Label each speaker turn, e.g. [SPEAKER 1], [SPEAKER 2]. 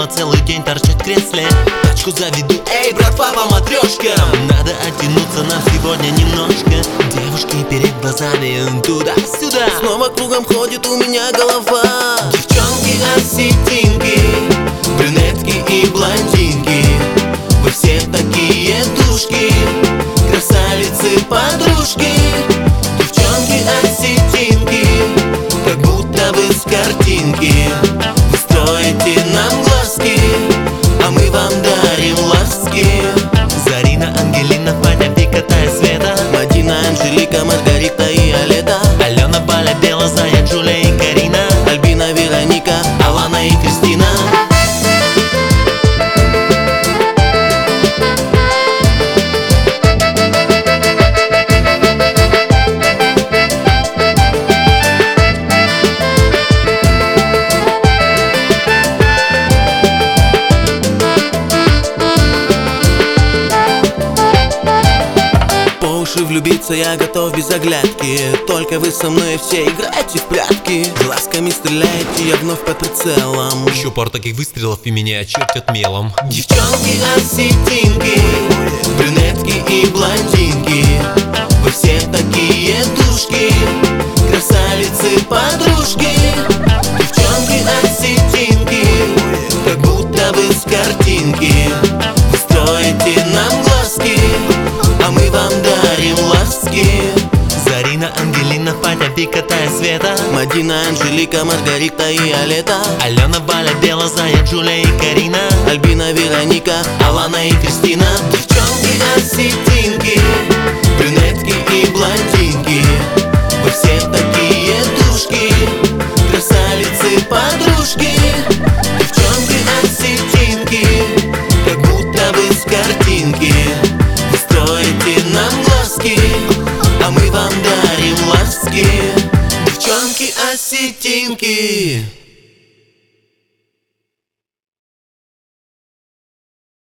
[SPEAKER 1] надоело целый день торчать в кресле. Тачку заведу, эй, братва, по матрешкам. Надо оттянуться нам сегодня немножко. Девушки перед глазами туда-сюда.
[SPEAKER 2] Снова кругом ходит у меня голова.
[SPEAKER 1] Девчонки, осетинки, брюнетки и блондинки, вы все такие душки, красавицы, подружки. Девчонки, осетинки, как будто вы с картинки. Вы строите нам глазки, а мы вам дарим ласки. Зарина, Ангелина, Фаня, Вика, Тая, Света,
[SPEAKER 2] Мадина, Анжелика, Маргарита и Алета,
[SPEAKER 1] Алена, Валя, Бела, Зая, Джулия и Карина,
[SPEAKER 2] Альбина, Вероника,
[SPEAKER 1] Алана и Кристина.
[SPEAKER 2] Влюбиться я готов без оглядки. Только вы со мной все играете в прятки. Глазками стреляете, я вновь под прицелом.
[SPEAKER 1] Еще пару таких выстрелов и меня очертят мелом.
[SPEAKER 2] Девчонки, осетинки, брюнетки и блондинки, вы все такие душки, красавицы, подружки. Девчонки, осетинки, как будто вы с картинки. Вы строите нам глазки, а мы вам дарим ласки.
[SPEAKER 1] Зарина, Ангелина, Фаня, Вика, Тая, Света,
[SPEAKER 2] Мадина, Анжелика, Маргарита и Алета,
[SPEAKER 1] Алена, Валя, Бела, Зая, Джулия и Карина,
[SPEAKER 2] Альбина, Вероника,
[SPEAKER 1] Алана и Кристина.
[SPEAKER 2] Девчонки, осетинки, брюнетки и блондинки, вы все такие душки, красавицы, подружки. Девчонки, осетинки, как будто вы с картинки. Вы строите нам глазки, а мы вам дарим ласки. Девчонки, осетинки.